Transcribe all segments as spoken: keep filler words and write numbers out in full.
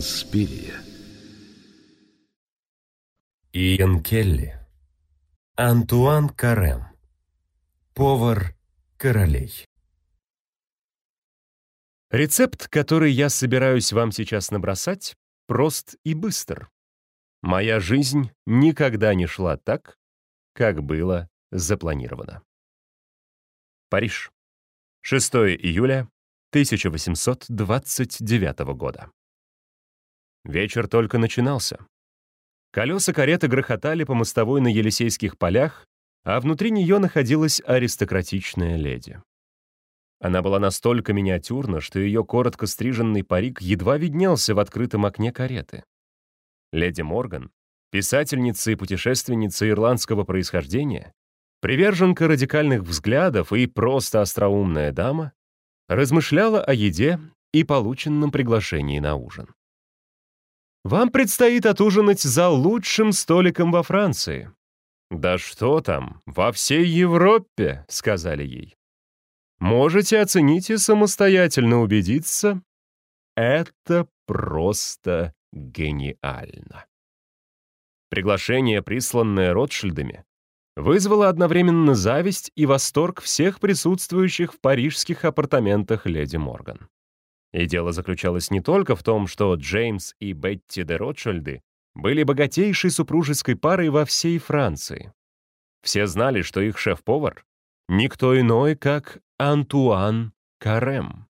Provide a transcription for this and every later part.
Инспирия. Иэн Келли. Антуан Карем. Повар королей. Рецепт, который я собираюсь вам сейчас набросать, прост и быстр. Моя жизнь никогда не шла так, как было запланировано. Париж. шестое июля тысяча восемьсот двадцать девятого года. Вечер только начинался. Колеса кареты грохотали по мостовой на Елисейских полях, а внутри нее находилась аристократичная леди. Она была настолько миниатюрна, что ее коротко стриженный парик едва виднелся в открытом окне кареты. Леди Морган, писательница и путешественница ирландского происхождения, приверженка радикальных взглядов и просто остроумная дама, размышляла о еде и полученном приглашении на ужин. «Вам предстоит отужинать за лучшим столиком во Франции». «Да что там, во всей Европе», — сказали ей. «Можете оценить и самостоятельно убедиться, это просто гениально». Приглашение, присланное Ротшильдами, вызвало одновременно зависть и восторг всех присутствующих в парижских апартаментах леди Морган. И дело заключалось не только в том, что Джеймс и Бетти де Ротшильды были богатейшей супружеской парой во всей Франции. Все знали, что их шеф-повар — никто иной, как Антуан Карем.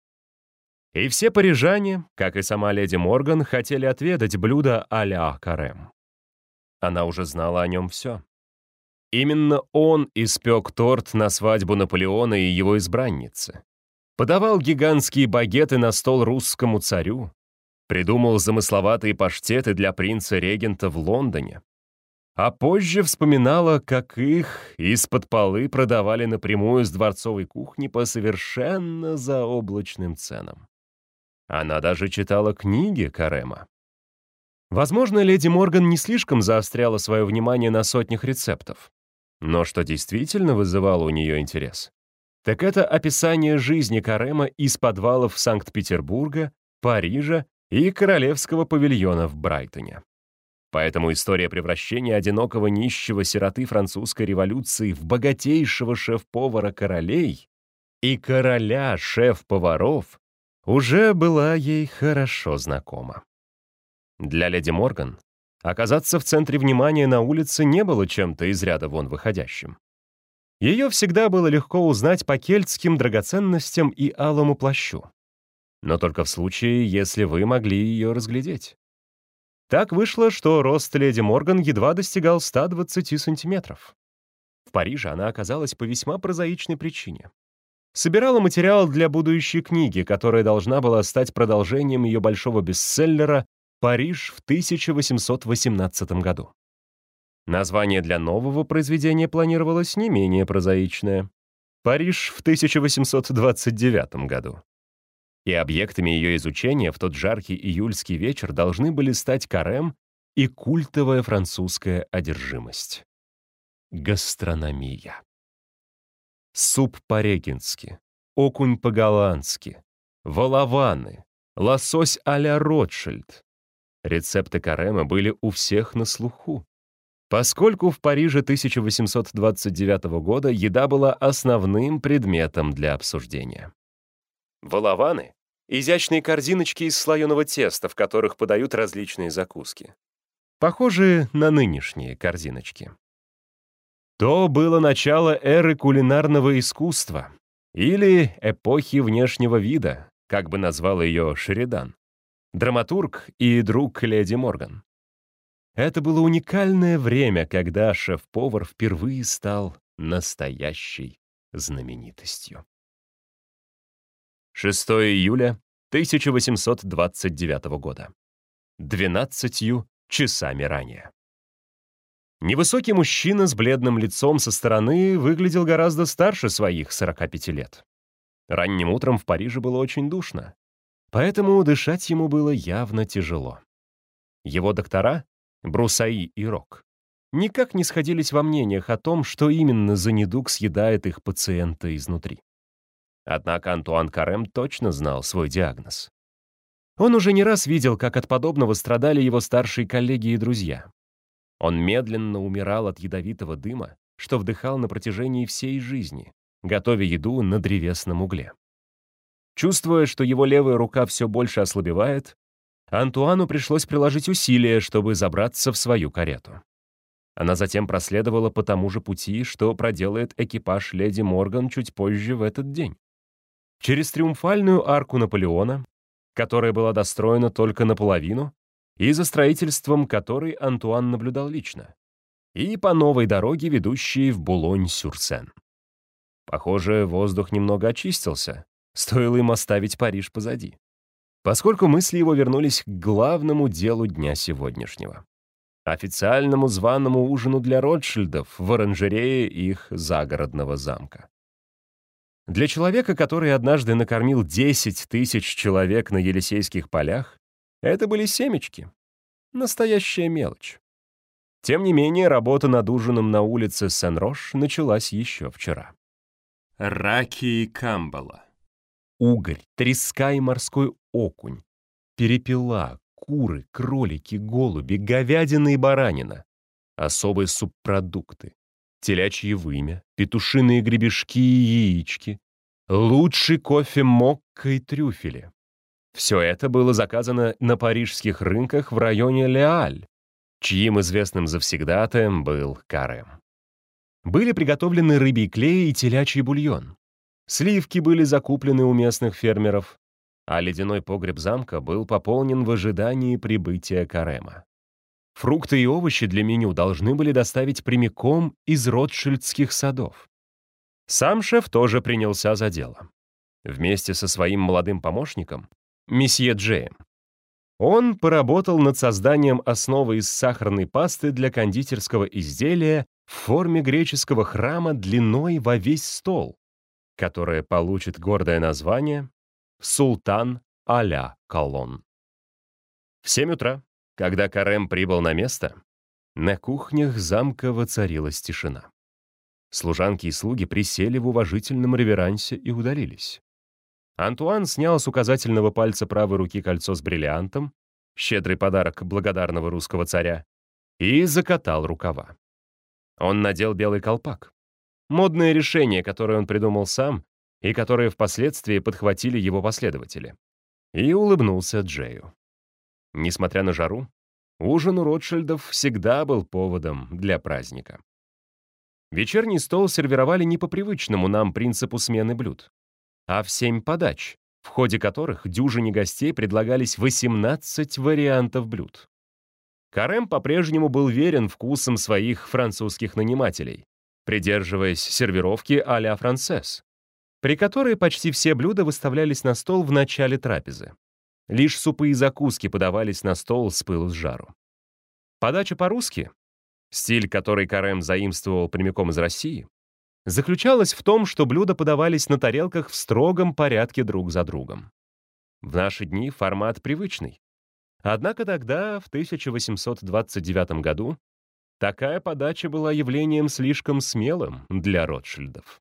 И все парижане, как и сама леди Морган, хотели отведать блюдо а-ля Карем. Она уже знала о нем все. Именно он испек торт на свадьбу Наполеона и его избранницы, подавал гигантские багеты на стол русскому царю, придумал замысловатые паштеты для принца-регента в Лондоне, а позже вспоминала, как их из-под полы продавали напрямую с дворцовой кухни по совершенно заоблачным ценам. Она даже читала книги Карема. Возможно, леди Морган не слишком заостряла свое внимание на сотнях рецептов, но что действительно вызывало у нее интерес, так это описание жизни Карема из подвалов Санкт-Петербурга, Парижа и Королевского павильона в Брайтоне. Поэтому история превращения одинокого нищего сироты французской революции в богатейшего шеф-повара королей и короля шеф-поваров уже была ей хорошо знакома. Для леди Морган оказаться в центре внимания на улице не было чем-то из ряда вон выходящим. Ее всегда было легко узнать по кельтским драгоценностям и алому плащу. Но только в случае, если вы могли ее разглядеть. Так вышло, что рост леди Морган едва достигал ста двадцати сантиметров. В Париже она оказалась по весьма прозаичной причине. Собирала материал для будущей книги, которая должна была стать продолжением ее большого бестселлера «Париж» в тысяча восемьсот восемнадцатом году. Название для нового произведения планировалось не менее прозаичное — «Париж» в тысяча восемьсот двадцать девятом году. И объектами ее изучения в тот жаркий июльский вечер должны были стать Карем и культовая французская одержимость — гастрономия. Суп по-регенски, окунь по-голландски, волованы, лосось а-ля Ротшильд. Рецепты Карема были у всех на слуху, поскольку в Париже тысяча восемьсот двадцать девятого года еда была основным предметом для обсуждения. Волованы — изящные корзиночки из слоеного теста, в которых подают различные закуски. Похожие на нынешние корзиночки. То было начало эры кулинарного искусства, или эпохи внешнего вида, как бы назвал ее Шеридан, драматург и друг леди Морган. Это было уникальное время, когда шеф-повар впервые стал настоящей знаменитостью. шестое июля тысяча восемьсот двадцать девятого года. Двенадцатью часами ранее. Невысокий мужчина с бледным лицом со стороны выглядел гораздо старше своих сорока пяти лет. Ранним утром в Париже было очень душно, поэтому дышать ему было явно тяжело. Его доктора, Брусаи и Рок, никак не сходились во мнениях о том, что именно за недуг съедает их пациента изнутри. Однако Антуан Карем точно знал свой диагноз. Он уже не раз видел, как от подобного страдали его старшие коллеги и друзья. Он медленно умирал от ядовитого дыма, что вдыхал на протяжении всей жизни, готовя еду на древесном угле. Чувствуя, что его левая рука все больше ослабевает, Антуану пришлось приложить усилия, чтобы забраться в свою карету. Она затем проследовала по тому же пути, что проделает экипаж леди Морган чуть позже в этот день. Через триумфальную арку Наполеона, которая была достроена только наполовину, и за строительством которой Антуан наблюдал лично, и по новой дороге, ведущей в Булонь-сюр-Сен. Похоже, воздух немного очистился, стоило им оставить Париж позади, поскольку мысли его вернулись к главному делу дня сегодняшнего — официальному званому ужину для Ротшильдов в оранжерее их загородного замка. Для человека, который однажды накормил десять тысяч человек на Елисейских полях, это были семечки. Настоящая мелочь. Тем не менее, работа над ужином на улице Сен-Рош началась еще вчера. Раки камбала. Угорь, треска и морской окунь. Перепела, куры, кролики, голуби, говядина и баранина. Особые субпродукты. Телячье вымя, петушиные гребешки и яички. Лучший кофе мокко и трюфели. Все это было заказано на парижских рынках в районе Леаль, чьим известным завсегдатаем был Карем. Были приготовлены рыбий клей и телячий бульон. Сливки были закуплены у местных фермеров, а ледяной погреб замка был пополнен в ожидании прибытия Карема. Фрукты и овощи для меню должны были доставить прямиком из Ротшильдских садов. Сам шеф тоже принялся за дело. Вместе со своим молодым помощником, месье Джеем, он поработал над созданием основы из сахарной пасты для кондитерского изделия в форме греческого храма длиной во весь стол, которое получит гордое название «Султан а-ля Колон». В семь утра, когда Карем прибыл на место, на кухнях замка воцарилась тишина. Служанки и слуги присели в уважительном реверансе и удалились. Антуан снял с указательного пальца правой руки кольцо с бриллиантом, щедрый подарок благодарного русского царя, и закатал рукава. Он надел белый колпак. Модное решение, которое он придумал сам и которое впоследствии подхватили его последователи. И улыбнулся Джею. Несмотря на жару, ужин у Ротшильдов всегда был поводом для праздника. Вечерний стол сервировали не по привычному нам принципу смены блюд, а в семь подач, в ходе которых дюжине гостей предлагались восемнадцать вариантов блюд. Карем по-прежнему был верен вкусам своих французских нанимателей, придерживаясь сервировки а-ля францез, при которой почти все блюда выставлялись на стол в начале трапезы. Лишь супы и закуски подавались на стол с пылу с жару. Подача по-русски, стиль, который Карем заимствовал прямиком из России, заключалась в том, что блюда подавались на тарелках в строгом порядке друг за другом. В наши дни формат привычный. Однако тогда, в тысяча восемьсот двадцать девятом году, такая подача была явлением слишком смелым для Ротшильдов.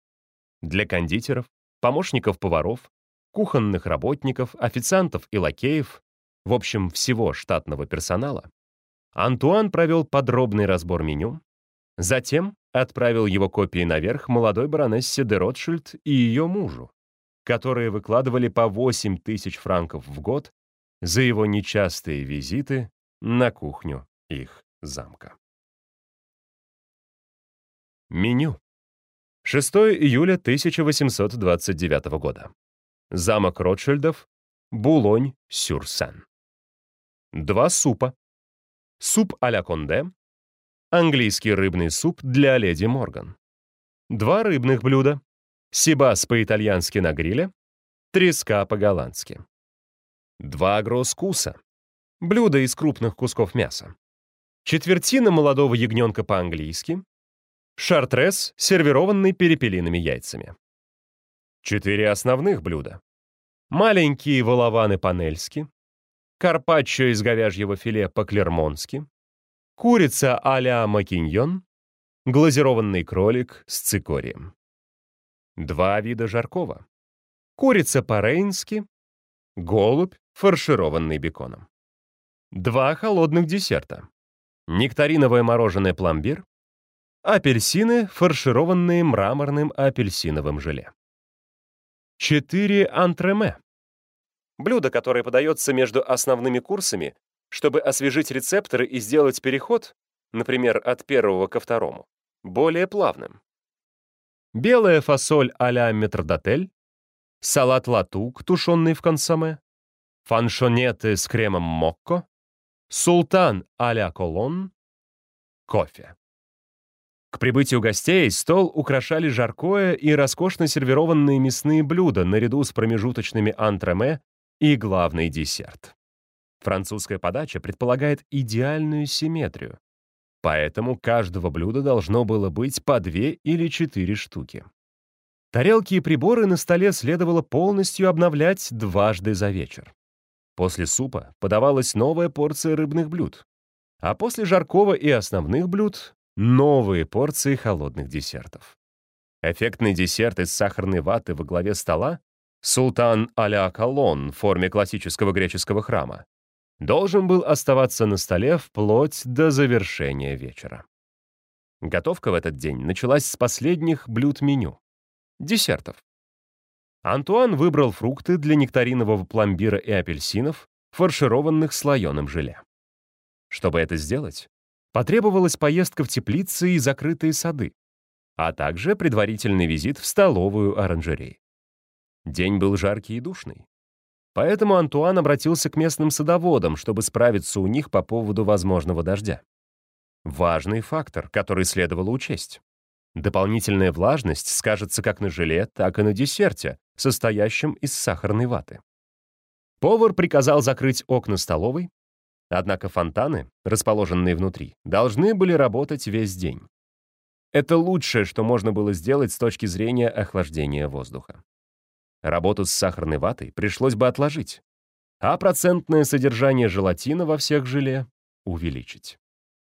Для кондитеров, помощников поваров, кухонных работников, официантов и лакеев, в общем, всего штатного персонала, Антуан провел подробный разбор меню, затем отправил его копии наверх молодой баронессе де Ротшильд и ее мужу, которые выкладывали по восемь тысяч франков в год за его нечастые визиты на кухню их замка. Меню. шестого июля тысяча восемьсот двадцать девятого года. Замок Ротшильдов, Булонь-сюр-Сен. Два супа. Суп а-ля Конде. Английский рыбный суп для леди Морган. Два рыбных блюда. Сибас по-итальянски на гриле. Треска по-голландски. Два гроскуса. Блюдо из крупных кусков мяса. Четвертина молодого ягненка по-английски. Шартрез, сервированный перепелиными яйцами. Четыре основных блюда. Маленькие волованы по-нельски. Карпаччо из говяжьего филе по-клермонски. Курица а-ля макиньон. Глазированный кролик с цикорием. Два вида жаркого. Курица по-рейнски. Голубь, фаршированный беконом. Два холодных десерта. Нектариновое мороженое пломбир. Апельсины, фаршированные мраморным апельсиновым желе. Четыре антреме. Блюдо, которое подается между основными курсами, чтобы освежить рецепторы и сделать переход, например, от первого ко второму, более плавным. Белая фасоль а-ля метрдотель, салат латук, тушенный в консоме, фаншонеты с кремом мокко, султан а-ля колонн, кофе. К прибытию гостей стол украшали жаркое и роскошно сервированные мясные блюда наряду с промежуточными антреме и главный десерт. Французская подача предполагает идеальную симметрию, поэтому каждого блюда должно было быть по две или четыре штуки. Тарелки и приборы на столе следовало полностью обновлять дважды за вечер. После супа подавалась новая порция рыбных блюд, а после жаркого и основных блюд — новые порции холодных десертов. Эффектный десерт из сахарной ваты во главе стола, султан а-ля колонн в форме классического греческого храма, должен был оставаться на столе вплоть до завершения вечера. Готовка в этот день началась с последних блюд меню — десертов. Антуан выбрал фрукты для нектаринового пломбира и апельсинов, фаршированных слоеным желе. Чтобы это сделать, потребовалась поездка в теплицы и закрытые сады, а также предварительный визит в столовую оранжерей. День был жаркий и душный. Поэтому Антуан обратился к местным садоводам, чтобы справиться у них по поводу возможного дождя. Важный фактор, который следовало учесть. Дополнительная влажность скажется как на желе, так и на десерте, состоящем из сахарной ваты. Повар приказал закрыть окна столовой, однако фонтаны, расположенные внутри, должны были работать весь день. Это лучшее, что можно было сделать с точки зрения охлаждения воздуха. Работу с сахарной ватой пришлось бы отложить, а процентное содержание желатина во всех желе увеличить.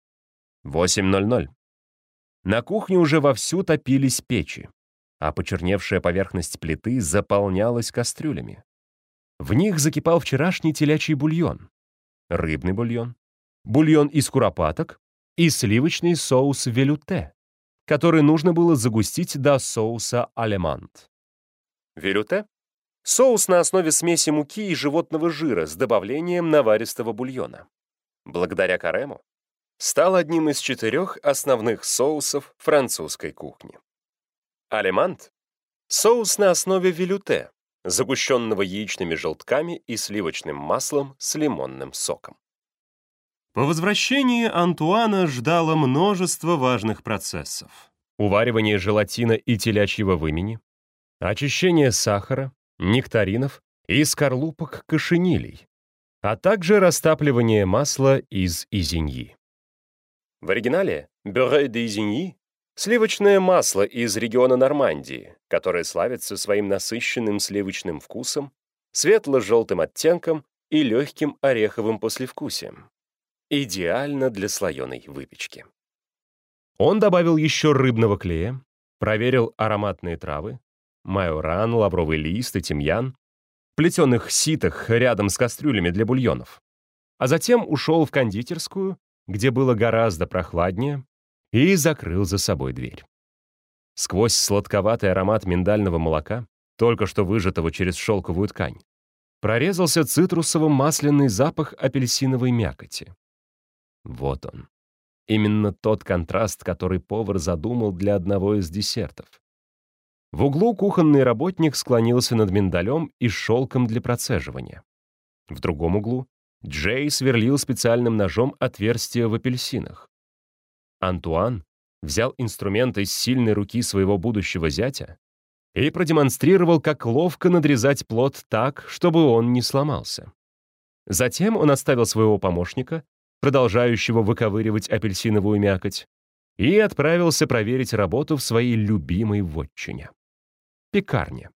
восемь ноль ноль. На кухне уже вовсю топились печи, а почерневшая поверхность плиты заполнялась кастрюлями. В них закипал вчерашний телячий бульон, рыбный бульон, бульон из куропаток и сливочный соус велюте, который нужно было загустить до соуса алемант. Велюте — соус на основе смеси муки и животного жира с добавлением наваристого бульона. Благодаря карему стал одним из четырех основных соусов французской кухни. Алемант — соус на основе велюте, загущенного яичными желтками и сливочным маслом с лимонным соком. По возвращении Антуана ждало множество важных процессов. Уваривание желатина и телячьего вымени, очищение сахара, нектаринов и скорлупок кошенилей, а также растапливание масла из изеньи. В оригинале «beurre d'Isigny» — сливочное масло из региона Нормандии, которое славится своим насыщенным сливочным вкусом, светло-желтым оттенком и легким ореховым послевкусием. Идеально для слоеной выпечки. Он добавил еще рыбного клея, проверил ароматные травы, майоран, лавровый лист и тимьян, в плетеных ситах рядом с кастрюлями для бульонов, а затем ушел в кондитерскую, где было гораздо прохладнее, и закрыл за собой дверь. Сквозь сладковатый аромат миндального молока, только что выжатого через шелковую ткань, прорезался цитрусово-масляный запах апельсиновой мякоти. Вот он. Именно тот контраст, который повар задумал для одного из десертов. В углу кухонный работник склонился над миндалем и шелком для процеживания. В другом углу Джей сверлил специальным ножом отверстия в апельсинах. Антуан взял инструмент из сильной руки своего будущего зятя и продемонстрировал, как ловко надрезать плод так, чтобы он не сломался. Затем он оставил своего помощника, продолжающего выковыривать апельсиновую мякоть, и отправился проверить работу в своей любимой вотчине — пекарне.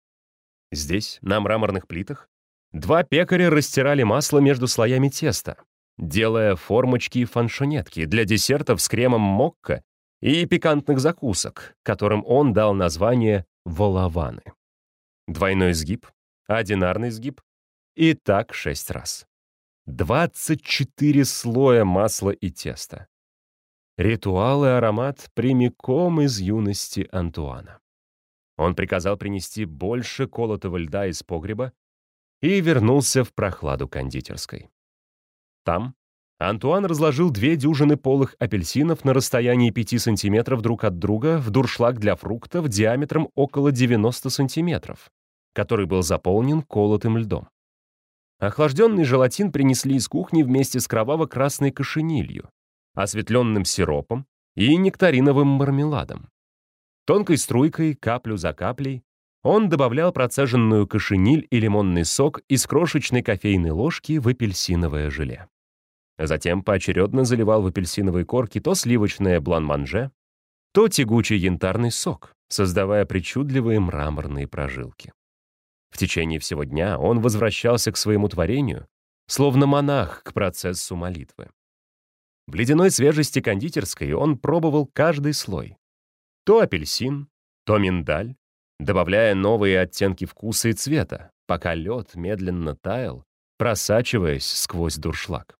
Здесь, на мраморных плитах, два пекаря растирали масло между слоями теста, делая формочки и фаншонетки для десертов с кремом мокко и пикантных закусок, которым он дал название волаваны. Двойной сгиб, одинарный сгиб, И так шесть раз. двадцать четыре слоя масла и теста. Ритуал и аромат прямиком из юности Антуана. Он приказал принести больше колотого льда из погреба и вернулся в прохладу кондитерской. Там Антуан разложил две дюжины полых апельсинов на расстоянии пяти сантиметров друг от друга в дуршлаг для фруктов диаметром около девяноста сантиметров, который был заполнен колотым льдом. Охлажденный желатин принесли из кухни вместе с кроваво-красной кошенилью, осветленным сиропом и нектариновым мармеладом. Тонкой струйкой, каплю за каплей, он добавлял процеженную кошениль и лимонный сок из крошечной кофейной ложки в апельсиновое желе. Затем поочередно заливал в апельсиновые корки то сливочное блан-манже, то тягучий янтарный сок, создавая причудливые мраморные прожилки. В течение всего дня он возвращался к своему творению, словно монах к процессу молитвы. В ледяной свежести кондитерской он пробовал каждый слой. То апельсин, то миндаль, добавляя новые оттенки вкуса и цвета, пока лед медленно таял, просачиваясь сквозь дуршлаг.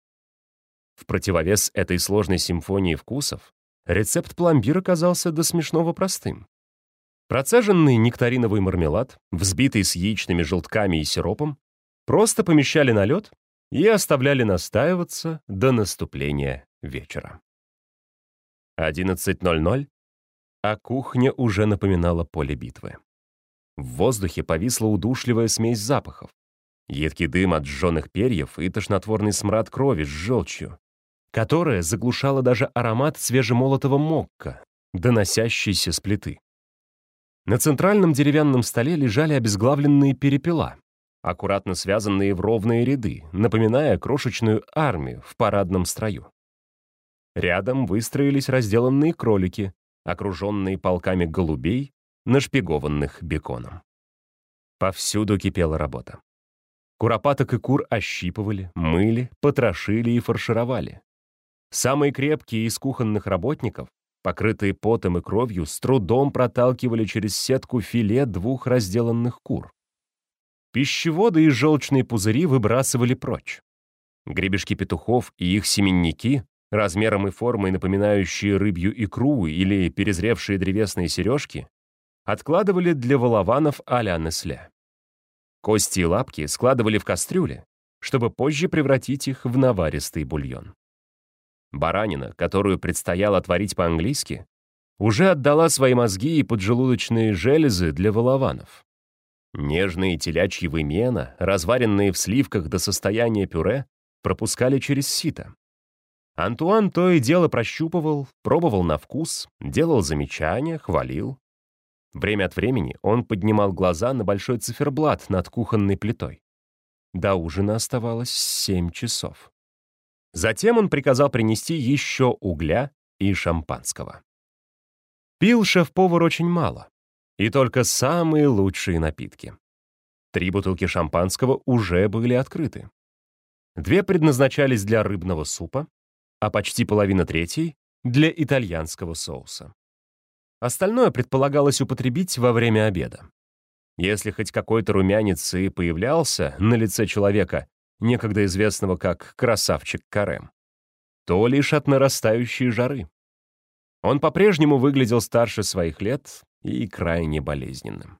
В противовес этой сложной симфонии вкусов рецепт пломбира казался до смешного простым. Процеженный нектариновый мармелад, взбитый с яичными желтками и сиропом, просто помещали на лед и оставляли настаиваться до наступления вечера. одиннадцать ноль ноль, а кухня уже напоминала поле битвы. В воздухе повисла удушливая смесь запахов. Едкий дым от сжженных перьев и тошнотворный смрад крови с желчью, которая заглушала даже аромат свежемолотого мокка, доносящийся с плиты. На центральном деревянном столе лежали обезглавленные перепела, аккуратно связанные в ровные ряды, напоминая крошечную армию в парадном строю. Рядом выстроились разделанные кролики, окруженные полками голубей, нашпигованных беконом. Повсюду кипела работа. Куропаток и кур ощипывали, мыли, потрошили и фаршировали. Самые крепкие из кухонных работников, покрытые потом и кровью, с трудом проталкивали через сетку филе двух разделанных кур. Пищеводы и желчные пузыри выбрасывали прочь. Гребешки петухов и их семенники, размером и формой напоминающие рыбью икру или перезревшие древесные сережки, откладывали для волованов а-ля Несле. Кости и лапки складывали в кастрюле, чтобы позже превратить их в наваристый бульон. Баранина, которую предстояло отварить по-английски, уже отдала свои мозги и поджелудочные железы для волованов. Нежные телячьи вымена, разваренные в сливках до состояния пюре, пропускали через сито. Антуан то и дело прощупывал, пробовал на вкус, делал замечания, хвалил. Время от времени он поднимал глаза на большой циферблат над кухонной плитой. До ужина оставалось семь часов. Затем он приказал принести еще угля и шампанского. Пил шеф-повар очень мало, и только самые лучшие напитки. Три бутылки шампанского уже были открыты. Две предназначались для рыбного супа, а почти половина третьей — для итальянского соуса. Остальное предполагалось употребить во время обеда. Если хоть какой-то румянец и появлялся на лице человека, некогда известного как красавчик Карем, то лишь от нарастающей жары. Он по-прежнему выглядел старше своих лет и крайне болезненным.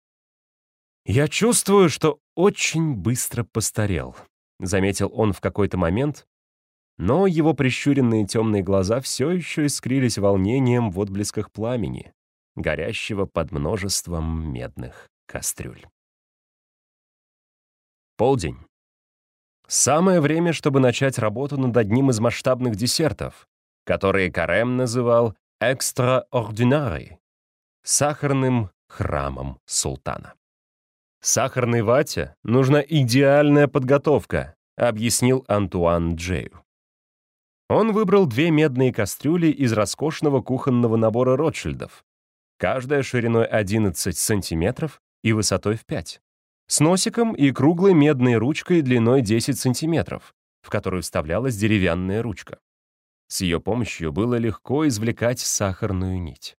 «Я чувствую, что очень быстро постарел», — заметил он в какой-то момент, но его прищуренные темные глаза все еще искрились волнением в отблесках пламени, горящего под множеством медных кастрюль. Полдень. Самое время, чтобы начать работу над одним из масштабных десертов, которые Карем называл «extraordinary» — сахарным храмом султана. «Сахарной вате нужна идеальная подготовка», — объяснил Антуан Джею. Он выбрал две медные кастрюли из роскошного кухонного набора Ротшильдов, каждая шириной одиннадцать сантиметров и высотой в пять, с носиком и круглой медной ручкой длиной десять сантиметров, в которую вставлялась деревянная ручка. С ее помощью было легко извлекать сахарную нить.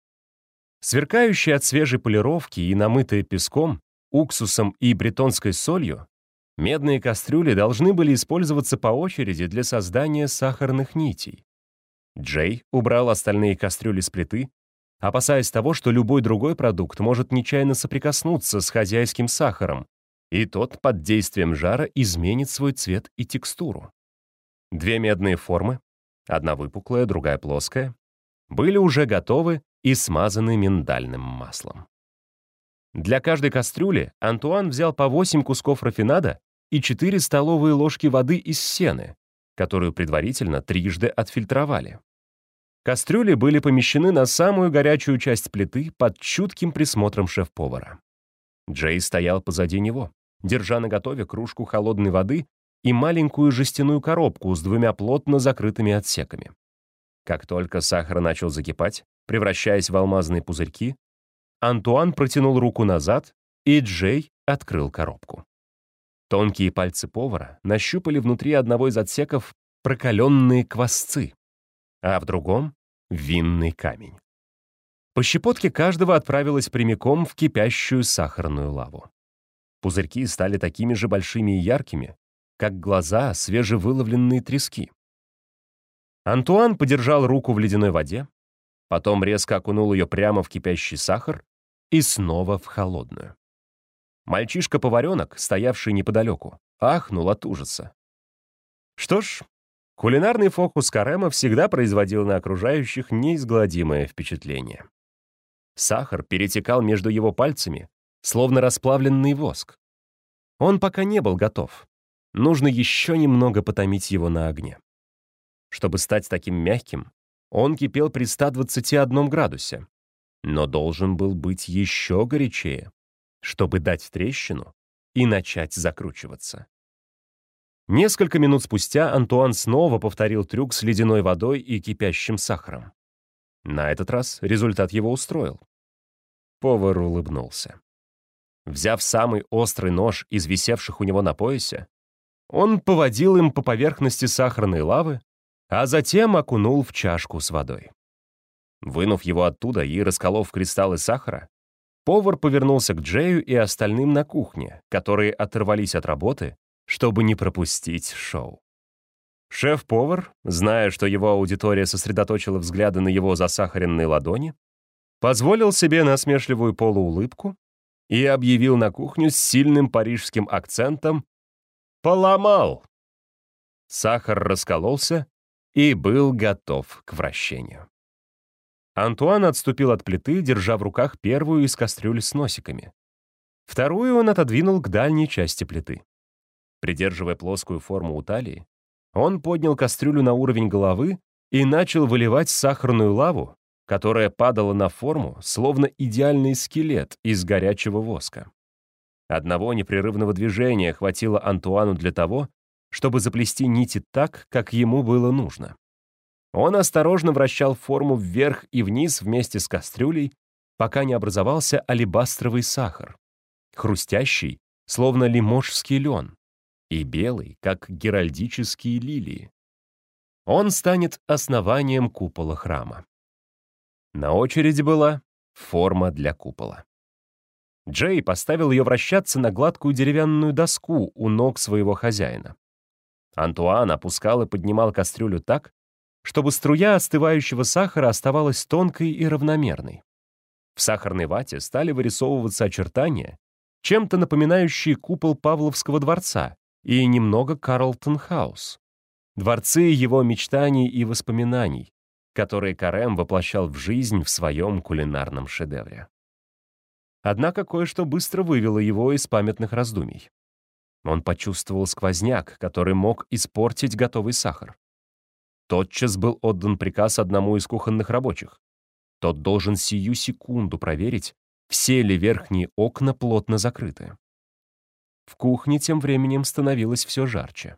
Сверкающая от свежей полировки и намытая песком, уксусом и бретонской солью, Медные кастрюли должны были использоваться по очереди для создания сахарных нитей. Джей убрал остальные кастрюли с плиты, опасаясь того, что любой другой продукт может нечаянно соприкоснуться с хозяйским сахаром, и тот под действием жара изменит свой цвет и текстуру. Две медные формы, одна выпуклая, другая плоская, были уже готовы и смазаны миндальным маслом. Для каждой кастрюли Антуан взял по восемь кусков рафинада и четыре столовые ложки воды из сены, которую предварительно трижды отфильтровали. Кастрюли были помещены на самую горячую часть плиты под чутким присмотром шеф-повара. Джей стоял позади него, держа наготове кружку холодной воды и маленькую жестяную коробку с двумя плотно закрытыми отсеками. Как только сахар начал закипать, превращаясь в алмазные пузырьки, Антуан протянул руку назад, и Джей открыл коробку. Тонкие пальцы повара нащупали внутри одного из отсеков прокаленные квасцы, а в другом — винный камень. По щепотке каждого отправилась прямиком в кипящую сахарную лаву. Пузырьки стали такими же большими и яркими, как глаза свежевыловленные трески. Антуан подержал руку в ледяной воде, потом резко окунул ее прямо в кипящий сахар и снова в холодную. Мальчишка-поваренок, стоявший неподалеку, ахнул от ужаса. Что ж, кулинарный фокус Карема всегда производил на окружающих неизгладимое впечатление. Сахар перетекал между его пальцами, словно расплавленный воск. Он пока не был готов. Нужно еще немного потомить его на огне. Чтобы стать таким мягким, он кипел при ста двадцати одном градусе, но должен был быть еще горячее, чтобы дать трещину и начать закручиваться. Несколько минут спустя Антуан снова повторил трюк с ледяной водой и кипящим сахаром. На этот раз результат его устроил. Повар улыбнулся. Взяв самый острый нож из висевших у него на поясе, он поводил им по поверхности сахарной лавы, а затем окунул в чашку с водой. Вынув его оттуда и расколов кристаллы сахара, повар повернулся к Джею и остальным на кухне, которые оторвались от работы, чтобы не пропустить шоу. Шеф-повар, зная, что его аудитория сосредоточила взгляды на его засахаренные ладони, позволил себе насмешливую полуулыбку и объявил на кухню с сильным парижским акцентом: «Поломал!». Сахар раскололся и был готов к вращению. Антуан отступил от плиты, держа в руках первую из кастрюль с носиками. Вторую он отодвинул к дальней части плиты. Придерживая плоскую форму у талии, он поднял кастрюлю на уровень головы и начал выливать сахарную лаву, которая падала на форму, словно идеальный скелет из горячего воска. Одного непрерывного движения хватило Антуану для того, чтобы заплести нити так, как ему было нужно. Он осторожно вращал форму вверх и вниз вместе с кастрюлей, пока не образовался алебастровый сахар, хрустящий, словно лиможский лен, и белый, как геральдические лилии. Он станет основанием купола храма. На очереди была форма для купола. Джей поставил ее вращаться на гладкую деревянную доску у ног своего хозяина. Антуан опускал и поднимал кастрюлю так, чтобы струя остывающего сахара оставалась тонкой и равномерной. В сахарной вате стали вырисовываться очертания, чем-то напоминающие купол Павловского дворца и немного Карлтон-хаус, дворцы его мечтаний и воспоминаний, которые Карем воплощал в жизнь в своем кулинарном шедевре. Однако кое-что быстро вывело его из памятных раздумий. Он почувствовал сквозняк, который мог испортить готовый сахар. Тотчас был отдан приказ одному из кухонных рабочих. Тот должен сию секунду проверить, все ли верхние окна плотно закрыты. В кухне тем временем становилось все жарче.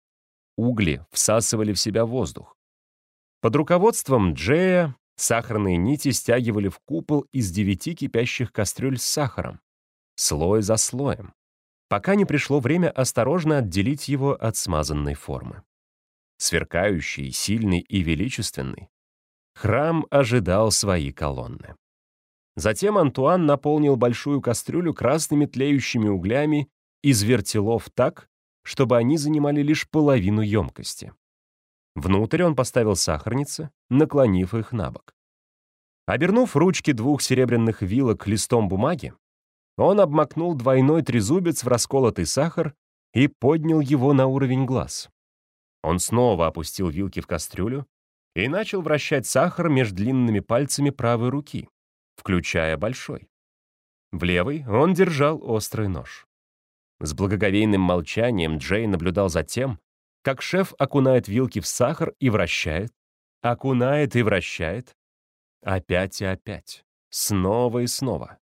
Угли всасывали в себя воздух. Под руководством Джея сахарные нити стягивали в купол из девяти кипящих кастрюль с сахаром, слой за слоем, пока не пришло время осторожно отделить его от смазанной формы. Сверкающий, сильный и величественный, храм ожидал свои колонны. Затем Антуан наполнил большую кастрюлю красными тлеющими углями извертелов так, чтобы они занимали лишь половину емкости. Внутрь он поставил сахарницы, наклонив их на бок. Обернув ручки двух серебряных вилок листом бумаги, он обмакнул двойной трезубец в расколотый сахар и поднял его на уровень глаз. Он снова опустил вилки в кастрюлю и начал вращать сахар между длинными пальцами правой руки, включая большой. В левой он держал острый нож. С благоговейным молчанием Джей наблюдал за тем, как шеф окунает вилки в сахар и вращает, окунает и вращает, опять и опять, снова и снова.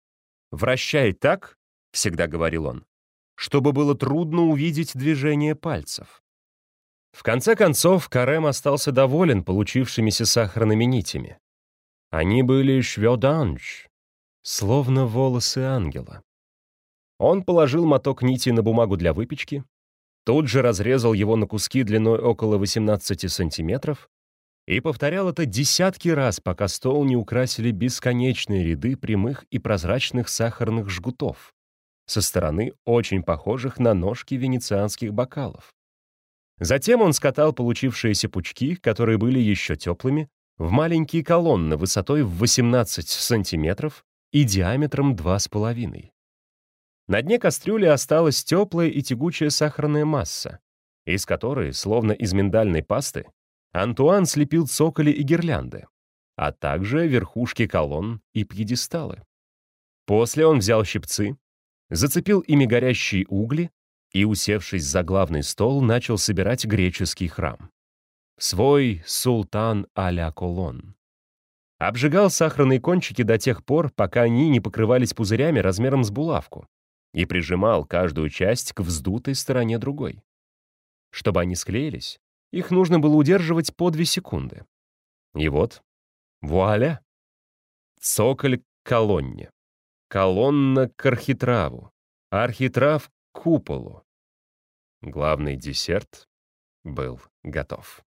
«Вращай так», — всегда говорил он, чтобы было трудно увидеть движение пальцев. В конце концов, Карем остался доволен получившимися сахарными нитями. Они были швёданж, словно волосы ангела. Он положил моток нити на бумагу для выпечки, тут же разрезал его на куски длиной около восемнадцати сантиметров и повторял это десятки раз, пока стол не украсили бесконечные ряды прямых и прозрачных сахарных жгутов, со стороны очень похожих на ножки венецианских бокалов. Затем он скатал получившиеся пучки, которые были еще теплыми, в маленькие колонны высотой в восемнадцать сантиметров и диаметром два с половиной. На дне кастрюли осталась теплая и тягучая сахарная масса, из которой, словно из миндальной пасты, Антуан слепил цоколи и гирлянды, а также верхушки колонн и пьедесталы. После он взял щипцы, зацепил ими горящие угли и, усевшись за главный стол, начал собирать греческий храм. Свой султан а-ля Колон. Обжигал сахарные кончики до тех пор, пока они не покрывались пузырями размером с булавку, и прижимал каждую часть к вздутой стороне другой. Чтобы они склеились, их нужно было удерживать по две секунды. И вот, вуаля! Цоколь к колонне, колонна к архитраву, архитрав к куполу. Главный десерт был готов.